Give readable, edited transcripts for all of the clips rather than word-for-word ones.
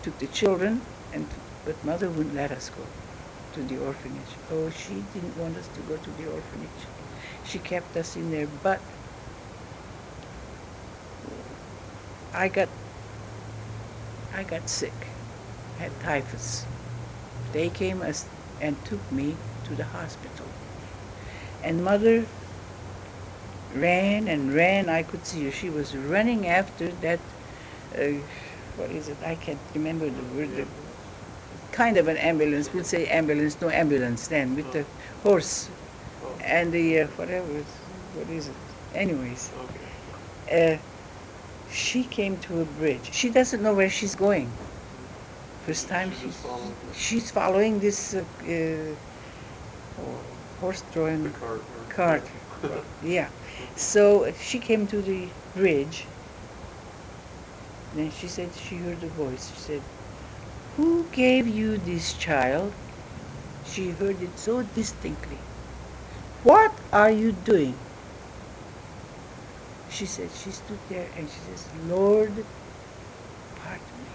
took the children, but mother wouldn't let us go to the orphanage. Oh, she didn't want us to go to the orphanage. She kept us in there, but I got sick. I had typhus. They came and took me to the hospital. And mother ran and ran. I could see her. She was running after that, what is it? I can't remember the word. Kind of an ambulance. We'll say ambulance, no ambulance then, with the horse and the, whatever, what is it? Anyways, she came to a bridge. She doesn't know where she's going. First time she's following this horse-drawn cart. Yeah. So she came to the bridge. Then she said she heard a voice. She said, "Who gave you this child?" She heard it so distinctly. "What are you doing?" She said, she stood there and she says, "Lord, pardon me.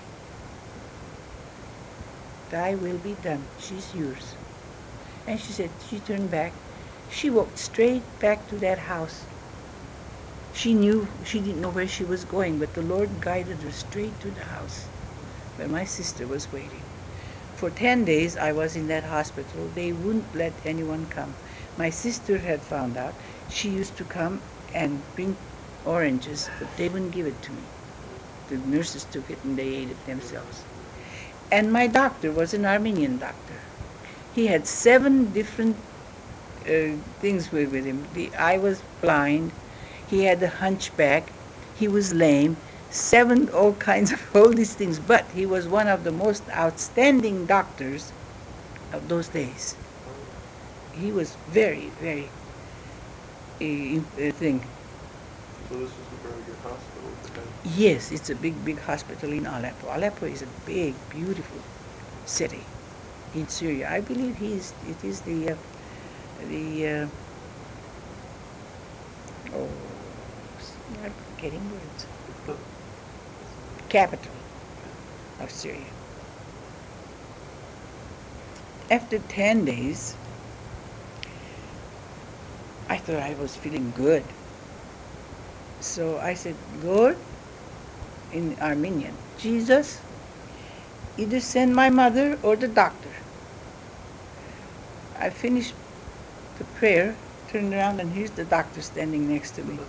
Thy will be done. She's yours." And she said, she turned back. She walked straight back to that house. She didn't know where she was going, but the Lord guided her straight to the house where my sister was waiting. For 10 days I was in that hospital. They wouldn't let anyone come. My sister had found out. She used to come and bring oranges, but they wouldn't give it to me. The nurses took it and they ate it themselves. And my doctor was an Armenian doctor. He had 7 different things with him. The eye was blind. He had a hunchback. He was lame. 7 all kinds of all these things. But he was one of the most outstanding doctors of those days. He was very, very thing. So this was a very good hospital at the time? Yes, it's a big, big hospital in Aleppo. Aleppo is a big, beautiful city in Syria. I believe it is the I'm forgetting words. Capital of Syria. After 10 days, I thought I was feeling good. So I said, "Lord," in Armenian, "Jesus, either send my mother or the doctor." I finished the prayer, turned around, and here's the doctor standing next to me.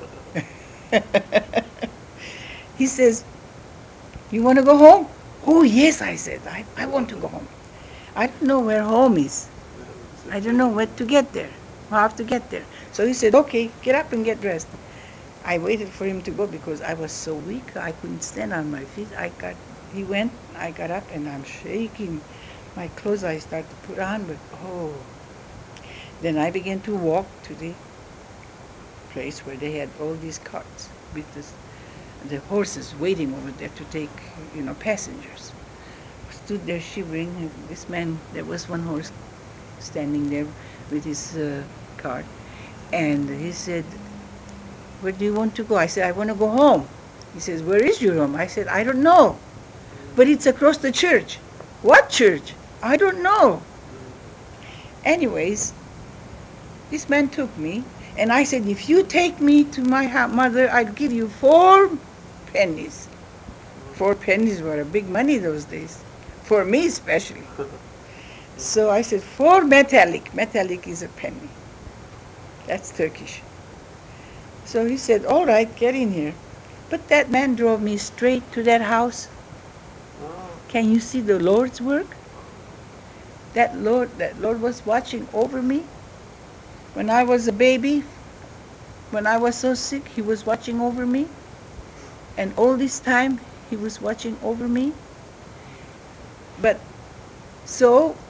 He says, "You want to go home?" "Oh, yes," I said. I want to go home. I don't know where home is. I don't know where to get there, how to get there. So he said, "Okay, get up and get dressed." I waited for him to go because I was so weak. I couldn't stand on my feet. He went, I got up, and I'm shaking. My clothes I started to put on, but Then I began to walk to the place where they had all these carts with the horses waiting over there to take, passengers. Stood there shivering. This man, there was one horse standing there with his cart, and he said, "Where do you want to go?" I said, "I want to go home." He says, "Where is your home?" I said, "I don't know, but it's across the church." "What church?" "I don't know." Anyways, this man took me, and I said, "If you take me to my mother, I'll give you 4 pennies. 4 pennies were a big money those days, for me especially. So I said, 4 metallic. Metallic is a penny. That's Turkish. So he said, "All right, get in here." But that man drove me straight to that house. Can you see the Lord's work? That Lord was watching over me. When I was a baby, when I was so sick, he was watching over me. And all this time, he was watching over me. But so